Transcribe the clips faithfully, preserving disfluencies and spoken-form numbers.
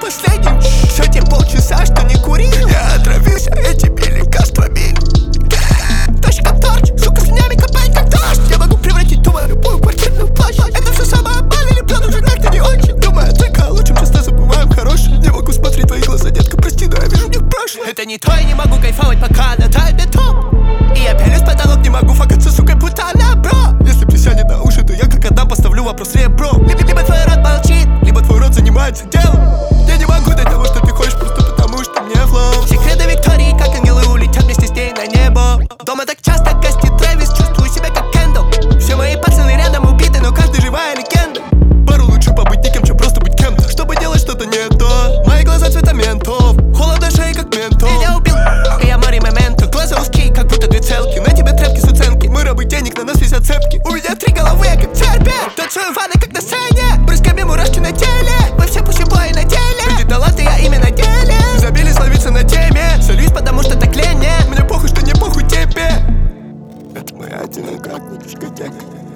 последним. Все те полчаса, что не курил, я отравился этими лекарствами. Точно как торч, сука, слюнями копает как дождь. Я могу превратить думаю любую квартирную площадь. Это все самообман или план уже как-то не очень. Думаю только о лучшем, часто забываем хорошее. Не могу смотреть в твои глаза, детка, прости, но я вижу в них прошлое. Это не то, я не могу кайфовать, пока на тайме топ. И я пялюсь в потолок, не могу факаться, сука, будто она, бро. Если б ты сядет на уши, то я как отдам, поставлю вопрос ребро. Либо, либо твой рот молчит, либо твой рот занимается делом. Я не могу дать того, что ты хочешь, просто потому что мне флоу. Секреты Виктории, как ангелы, улетят вместе с ней на небо. Дома так часто гостит Трэвис, чувствую себя как Кендалл. Все мои пацаны рядом убиты, но каждый живая легенда. Пару лучше побыть никем, чем просто быть кем-то. Чтобы делать что-то не то. Мои глаза цвета ментов, холодно шеи как ментов. Меня убил, и я море моменту. Глаза узкие, как будто две целки. На тебе тряпки с уценки, мы рабы денег, на нас висят цепки. У меня три головы, я как терпи. Танцую ванны, как на сцене. Брызгами мурашки на теле. Мы все пущебои на деле. Люди таланты, я ими на деле. Забили словиться на теме. Солюсь, потому что так лень. Мне похуй, что не похуй тебе. Это моя одинокая дискотека.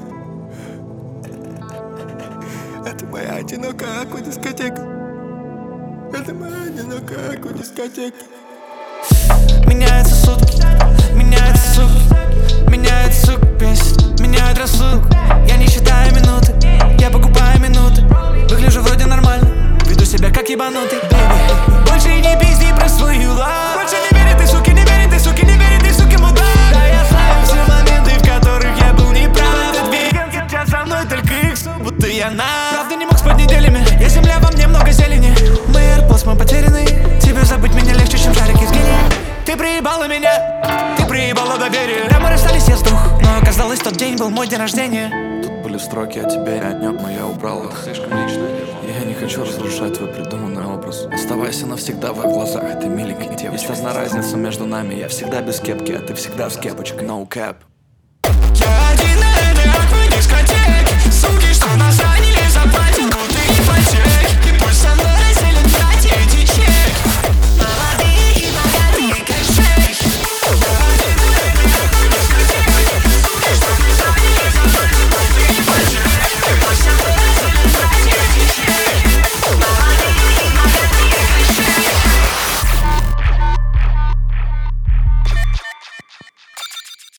Это моя одинокая дискотека. Это моя одинокая дискотека. Меняются сутки, меняются сутки, меняются сук, бесит, меняют рассудок. Я не считаю минуты, я покупаю минуты. Выгляжу вроде нормально, веду себя как ебанутый. Бэйби, больше не пизди про свою ла. Больше не верит ты, суки, не верит ты, суки, не верит ты, суки, мудак. Да я знаю все моменты, в которых я был неправ. Этот веган сейчас со мной только их, будто я на. Правда не мог спать неделями, я земля, во мне много зелени. Мы AirPods, мы потеряны. Тебе забыть меня легче, чем шарики с гелия. Ты проебала меня, ты проебала доверие. Да, мы расстались, я сдох, но оказалось, тот день был мой день рождения. Тут были строки о тебе, я отнёк, но я убрал их. Слишком личное дело. Я не хочу разрушать твой придуманный образ. Оставайся навсегда в их глазах, ты миленькая девочка. Есть одна разница между нами, я всегда без кепки, а ты всегда с кепочкой, no cap. Я один на этой аквадискотеке, суки, что нас